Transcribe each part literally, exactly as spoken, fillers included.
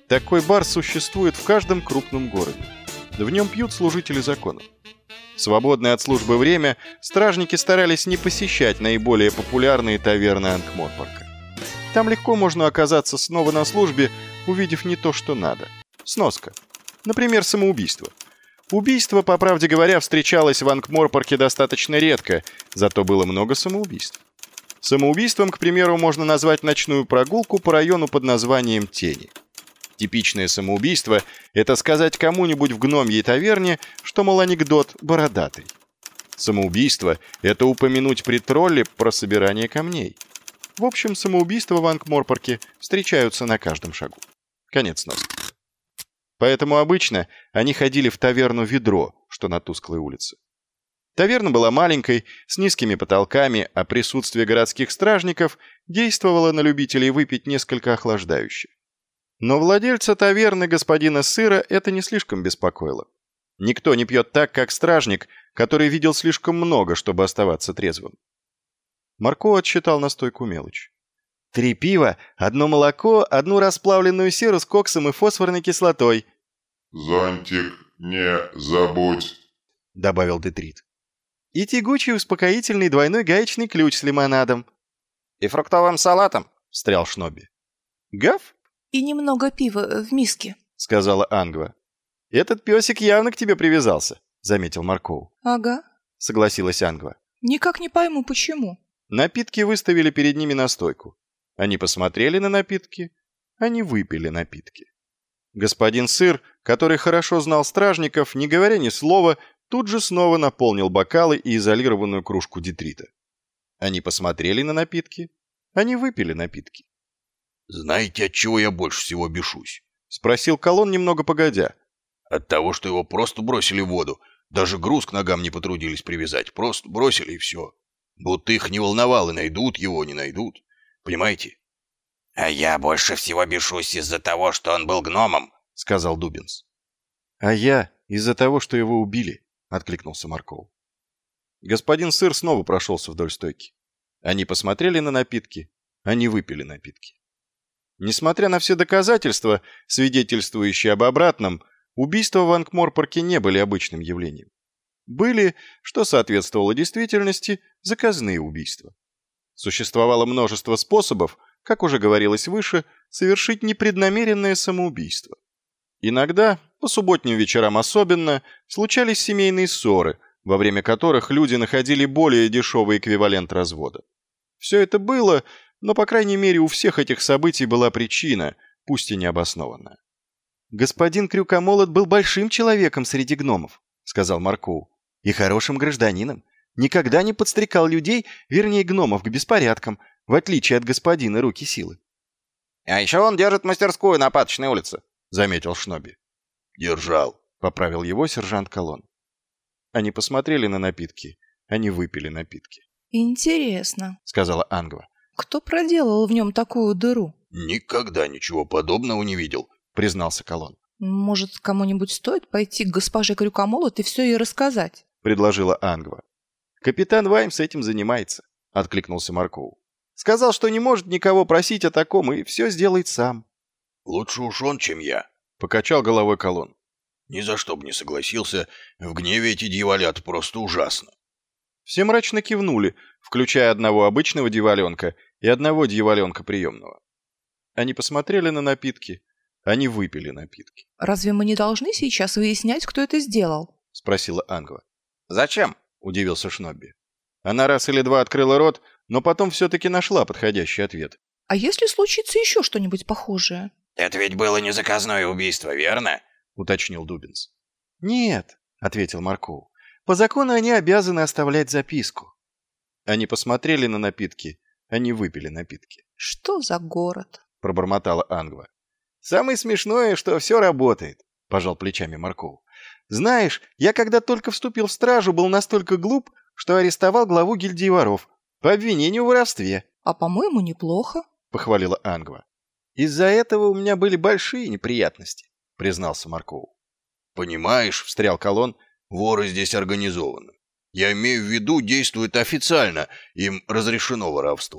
Такой бар существует в каждом крупном городе. В нем пьют служители закона. В свободное от службы время стражники старались не посещать наиболее популярные таверны Анкморпорка. Там легко можно оказаться снова на службе, увидев не то, что надо. Сноска. Например, самоубийство. Убийство, по правде говоря, встречалось в Анкморпорке достаточно редко, зато было много самоубийств. Самоубийством, к примеру, можно назвать ночную прогулку по району под названием Тени. Типичное самоубийство – это сказать кому-нибудь в гномьей таверне, что, мол, анекдот бородатый. Самоубийство – это упомянуть при тролле про собирание камней. В общем, самоубийства в Анкморпорке встречаются на каждом шагу. Конец носки. Поэтому обычно они ходили в таверну «Ведро», что на тусклой улице. Таверна была маленькой, с низкими потолками, а присутствие городских стражников действовало на любителей выпить несколько охлаждающе. Но владельца таверны господина Сыра это не слишком беспокоило. Никто не пьет так, как стражник, который видел слишком много, чтобы оставаться трезвым. Марко отсчитал на стойку мелочь. «Три пива, одно молоко, одну расплавленную серу с коксом и фосфорной кислотой». «Зонтик не забудь», — добавил Детрит. «И тягучий успокоительный двойной гаечный ключ с лимонадом». «И фруктовым салатом», — встрял Шнобби. «Гав?» «И немного пива в миске», — сказала Ангва. «Этот песик явно к тебе привязался», — заметил Маркоу. «Ага», — согласилась Ангва. «Никак не пойму, почему». Напитки выставили перед ними на стойку. Они посмотрели на напитки, они выпили напитки. Господин Сыр, который хорошо знал стражников, не говоря ни слова, тут же снова наполнил бокалы и изолированную кружку Детрита. Они посмотрели на напитки, они выпили напитки. «Знаете, от чего я больше всего бешусь?» — спросил Колон немного погодя. «От того, что его просто бросили в воду. Даже груз к ногам не потрудились привязать. Просто бросили и все. Будто их не волновало, найдут его, не найдут. Понимаете?» «А я больше всего бешусь из-за того, что он был гномом», — сказал Дубинс. «А я из-за того, что его убили», — откликнулся Марков. Господин Сыр снова прошелся вдоль стойки. Они посмотрели на напитки, они выпили напитки. Несмотря на все доказательства, свидетельствующие об обратном, убийства в Анкморпорке не были обычным явлением. Были, что соответствовало действительности, заказные убийства. Существовало множество способов, как уже говорилось выше, совершить непреднамеренное самоубийство. Иногда, по субботним вечерам особенно, случались семейные ссоры, во время которых люди находили более дешевый эквивалент развода. Все это было, но, по крайней мере, у всех этих событий была причина, пусть и необоснованная. «Господин Крюкомолот был большим человеком среди гномов», — сказал Маркоу, — «и хорошим гражданином. Никогда не подстрекал людей, вернее гномов, к беспорядкам, в отличие от господина Руки Силы». «А еще он держит мастерскую на Паточной улице», — заметил Шнобби. «Держал», — поправил его сержант Колон. Они посмотрели на напитки, они выпили напитки. «Интересно», — сказала Ангва. «Кто проделал в нем такую дыру?» «Никогда ничего подобного не видел», — признался Колон. «Может, кому-нибудь стоит пойти к госпоже Крюкомолот и все ей рассказать?» — предложила Ангва. «Капитан Ваймс этим занимается», — откликнулся Маркоу. «Сказал, что не может никого просить о таком и все сделает сам». «Лучше уж он, чем я», — покачал головой Колон. «Ни за что бы не согласился. В гневе эти дьяволят просто ужасно». Все мрачно кивнули, включая одного обычного дьяволенка и одного дьяволенка приемного. Они посмотрели на напитки, они выпили напитки. «Разве мы не должны сейчас выяснять, кто это сделал?» — спросила Ангва. «Зачем?» — удивился Шнобби. Она раз или два открыла рот, но потом все-таки нашла подходящий ответ. «А если случится еще что-нибудь похожее?» «Это ведь было не заказное убийство, верно?» — уточнил Дубинс. «Нет», — ответил Маркоу. «По закону они обязаны оставлять записку». Они посмотрели на напитки, они выпили напитки. «Что за город?» — пробормотала Ангва. «Самое смешное, что все работает», — пожал плечами Маркоу. «Знаешь, я когда только вступил в стражу, был настолько глуп, что арестовал главу гильдии воров по обвинению в воровстве». «А, по-моему, неплохо», — похвалила Ангва. «Из-за этого у меня были большие неприятности», — признался Маркоу. «Понимаешь», — встрял Колон, — «воры здесь организованы. Я имею в виду, действуют официально, им разрешено воровство.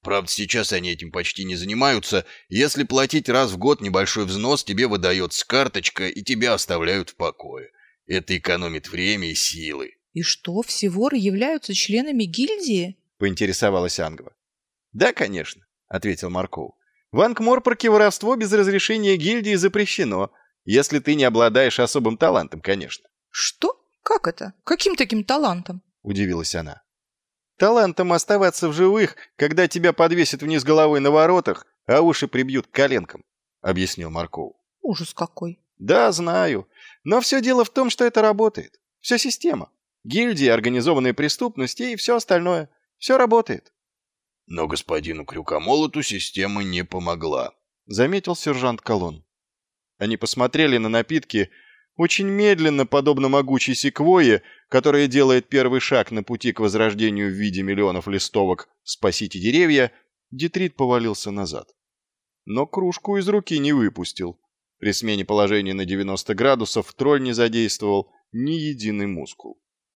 Правда, сейчас они этим почти не занимаются. Если платить раз в год небольшой взнос, тебе выдается карточка, и тебя оставляют в покое. Это экономит время и силы. И что, все воры являются членами гильдии? Поинтересовалась Ангва. Да, конечно, ответил Марков. В Анкморпорке воровство без разрешения гильдии запрещено, если ты не обладаешь особым талантом, конечно. Что? Как это? Каким таким талантом? Удивилась она. Талантом оставаться в живых, когда тебя подвесят вниз головой на воротах, а уши прибьют к коленкам, объяснил Марков. Ужас какой. Да, знаю. Но все дело в том, что это работает. Все система. Гильдии, организованная преступность и все остальное. Все работает. Но господину Крюкомолоту система не помогла, заметил сержант Колон. Они посмотрели на напитки очень медленно, подобно могучей секвойе, которая делает первый шаг на пути к возрождению в виде миллионов листовок «Спасите деревья», Детрит повалился назад. Но кружку из руки не выпустил. При смене положения на девяносто градусов тролль не задействовал ни единый мускул.